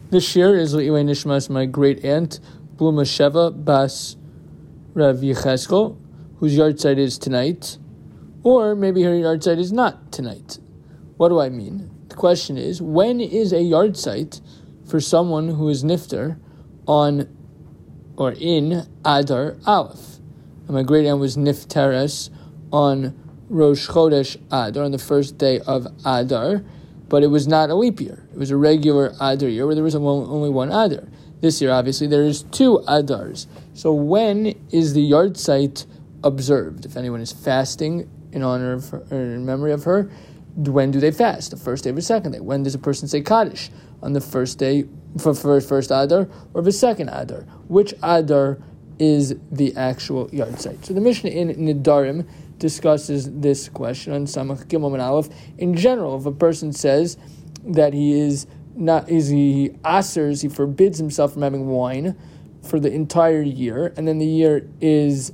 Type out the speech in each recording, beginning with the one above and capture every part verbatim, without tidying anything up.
This shir is Le'ilei Nishmas, my great aunt, Bluma Sheva Bas Rav Yecheskel, whose yahrzeit is tonight, or maybe her yahrzeit is not tonight. What do I mean? The question is, when is a yahrzeit for someone who is nifter on or in Adar Aleph? And my great aunt was nifteres on Rosh Chodesh Adar, on the first day of Adar, but it was not a leap year. It was a regular Adar year where there was only one Adar. This year, obviously, there is two Adars. So when is the yahrzeit observed? If anyone is fasting in honor of her, or in memory of her, when do they fast? The first day or the second day? When does a person say Kaddish? On the first day, for first, first Adar, or the second Adar? Which Adar is the actual yahrzeit? So the Mishnah in Nidarim discusses this question on Samach Gimel and Aleph. In general, if a person says that he is not, is he asers, he forbids himself from having wine for the entire year, and then the year is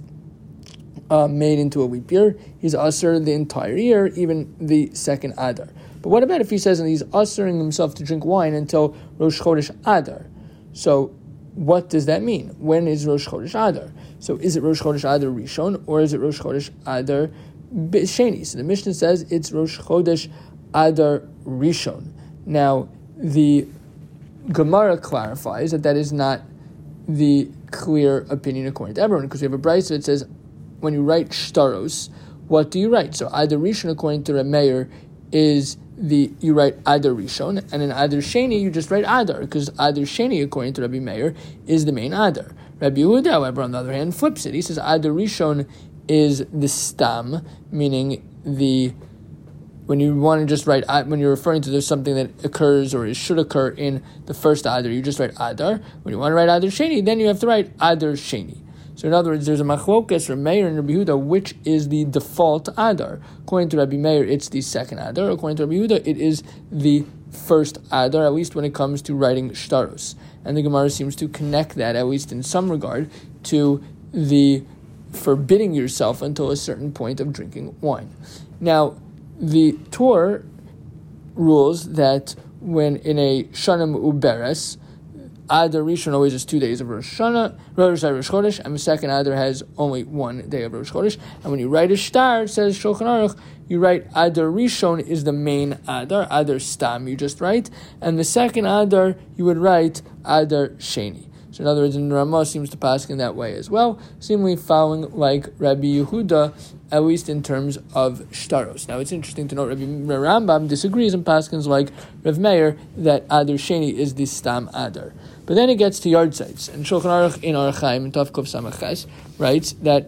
uh, made into a leap year, he's aser the entire year, even the second Adar. But what about if he says that he's asering himself to drink wine until Rosh Chodesh Adar? So what does that mean? When is Rosh Chodesh Adar? So is it Rosh Chodesh Adar Rishon, or is it Rosh Chodesh Adar Sheni? So the Mishnah says it's Rosh Chodesh Adar Rishon. Now, the Gemara clarifies that that is not the clear opinion according to everyone, because we have a brayso that says when you write shtaros, what do you write? So Adar Rishon, according to Reb Meir, is the you write Adar Rishon, and in Adar Sheni you just write Adar, because Adar Sheni, according to Rabbi Meir, is the main Adar. Rabbi Yehuda, however, on the other hand, flips it. He says Adar Rishon is the stam, meaning the when you want to just write, when you're referring to there's something that occurs or it should occur in the first Adar, you just write Adar. When you want to write Adar Sheni, then you have to write Adar Sheni. So in other words, there's a machlokas for Meir and Rabbi Yehuda, which is the default Adar. According to Rabbi Meir, it's the second Adar. According to Rabbi Yehuda, it is the first Adar, at least when it comes to writing shtaros. And the Gemara seems to connect that, at least in some regard, to the forbidding yourself until a certain point of drinking wine. Now, the Torah rules that when in a Shana Uberes, Adar Rishon always has two days of Rosh Hashanah, Rosh Chodesh, and the second Adar has only one day of Rosh Chodesh. And when you write a shtar, it says Shulchan Aruch, you write Adar Rishon is the main Adar, Adar Stam you just write, and the second Adar you would write Adar Sheni. So in other words, the Ramah seems to pass in that way as well, seemingly following like Rabbi Yehuda, at least in terms of shtaros. Now it's interesting to note Rabbi Rambam disagrees and paskins like Rav Meir that Adar Sheni is the Stam Adar. But then it gets to yahrzeits, and Shulchan Aruch in Orach Chaim in Tavkov Samachais writes that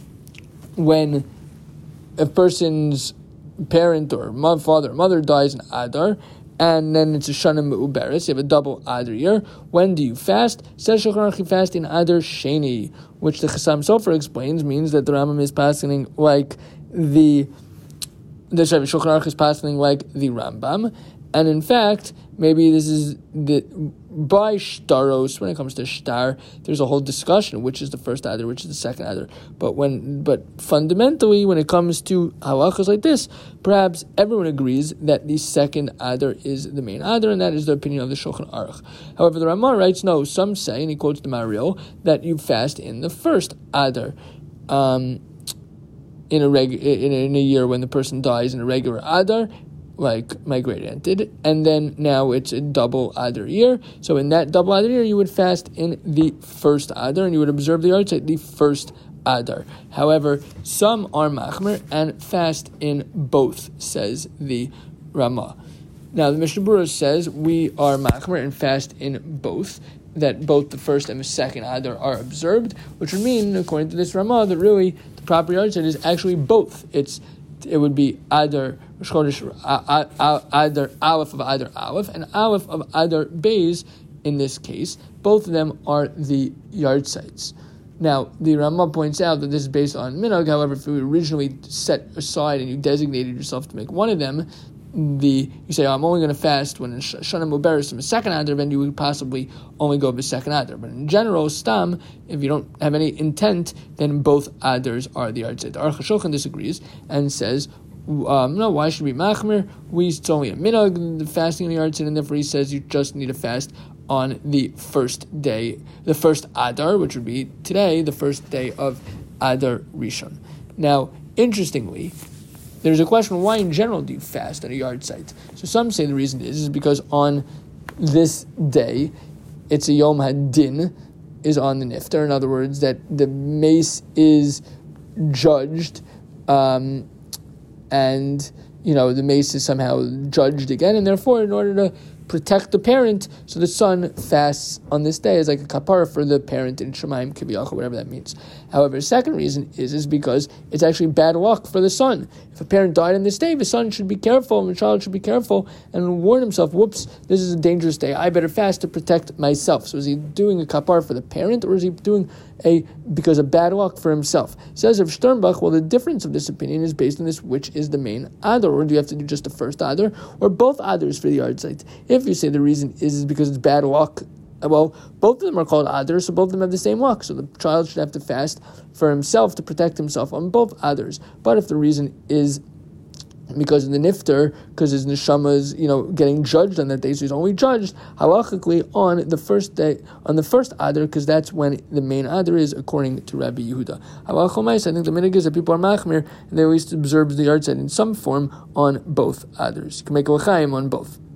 when a person's parent or mother, father or mother dies in Adar, and then it's a Shana Me'uberes, you have a double Adar year. When do you fast? Says Shulchan Aruch, you fast in Adar Sheni, which the Chassam Sofer explains means that the Rambam is passing like the the Shulchan Aruch is passing like the Rambam, and in fact, maybe this is the by shtaros. When it comes to shtar, there's a whole discussion which is the first Adar, which is the second Adar. But when, but fundamentally, when it comes to halachas like this, perhaps everyone agrees that the second Adar is the main Adar, and that is the opinion of the Shulchan Aruch. However, the Ramah writes no. Some say, and he quotes the Maharil, that you fast in the first Adar. Um, in a reg in a, in a year when the person dies in a regular Adar, like my great aunt did, and then now it's a double Adar year. So in that double Adar year, you would fast in the first Adar, and you would observe the yahrzeit the first Adar. However, some are machmer and fast in both, says the Ramah. Now the Mishnah Berurah says we are machmer and fast in both, that both the first and the second Adar are observed, which would mean, according to this Ramah, that really the proper yahrzeit is actually both. It's it would be Adar Rosh Chodesh, Adar Aleph of Adar Aleph, and Aleph of Adar Beis. In this case, both of them are the yahrzeits. Now, the Ramah points out that this is based on minhag. However, if you originally set aside and you designated yourself to make one of them, the you say, oh, I'm only going to fast when it's Shana Muberes from a second Adar, then you would possibly only go with second Adar. But in general, Stam, if you don't have any intent, then both Adars are the yahrzeit. The Aruch HaShulchan disagrees and says, um, no, why should we machmer? We it's only a minhag, the fasting in the yahrzeit, and therefore he says you just need to fast on the first day, the first Adar, which would be today, the first day of Adar Rishon. Now, interestingly, there's a question, why in general do you fast at a yard site? So some say the reason is, is because on this day, it's a Yom HaDin, is on the Niftar. In other words, that the mace is judged, um, and, you know, the mace is somehow judged again, and therefore, in order to protect the parent, so the son fasts on this day as like a kapara for the parent in Shemaim Kiviyachol, whatever that means. However, the second reason is is because it's actually bad luck for the son. If a parent died on this day, the son should be careful, and the child should be careful and warn himself, whoops, this is a dangerous day, I better fast to protect myself. So is he doing a kapara for the parent, or is he doing a because of bad luck for himself? Says Rav Sternbach, well, the difference of this opinion is based on this, which is the main Adar, or do you have to do just the first Adar, or both Adars for the yard site? If you say the reason is, is because it's bad luck, well, both of them are called Adar, so both of them have the same luck. So the child should have to fast for himself to protect himself on both Adars. But if the reason is because of the Niftar, because his neshama is, you know, getting judged on that day, so he's only judged halachically on the first day, on the first Adar, because that's when the main Adar is, according to Rabbi Yehuda. Halachomais, I think the minhag is that people are machmir, and they at least observe the yard site in some form on both Adars. You can make a l'chaim on both.